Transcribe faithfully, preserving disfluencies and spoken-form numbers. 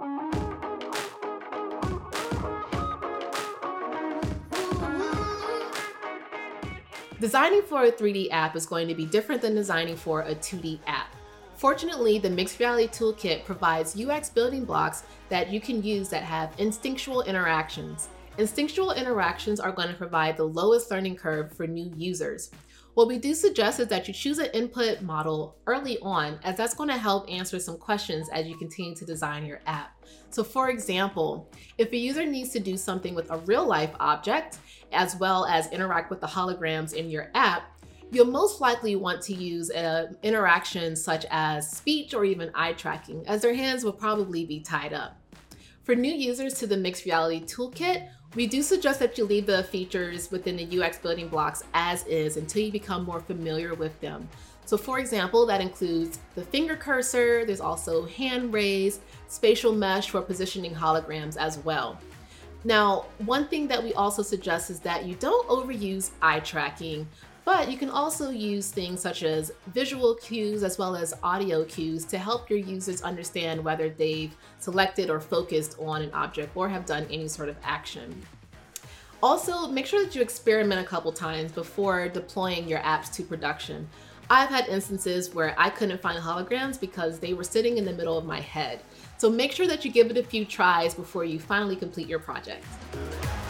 Designing for a three D app is going to be different than designing for a two D app. Fortunately, the Mixed Reality Toolkit provides U X building blocks that you can use that have instinctual interactions. Instinctual interactions are going to provide the lowest learning curve for new users. What we do suggest is that you choose an input model early on, as that's going to help answer some questions as you continue to design your app. So for example, if a user needs to do something with a real-life object, as well as interact with the holograms in your app, you'll most likely want to use an interaction such as speech or even eye tracking, as their hands will probably be tied up. For new users to the Mixed Reality Toolkit, we do suggest that you leave the features within the U X building blocks as is until you become more familiar with them. So for example, that includes the finger cursor, there's also hand raise, spatial mesh for positioning holograms as well. Now, one thing that we also suggest is that you don't overuse eye tracking, but you can also use things such as visual cues as well as audio cues to help your users understand whether they've selected or focused on an object or have done any sort of action. Also, make sure that you experiment a couple times before deploying your apps to production. I've had instances where I couldn't find holograms because they were sitting in the middle of my head. So make sure that you give it a few tries before you finally complete your project.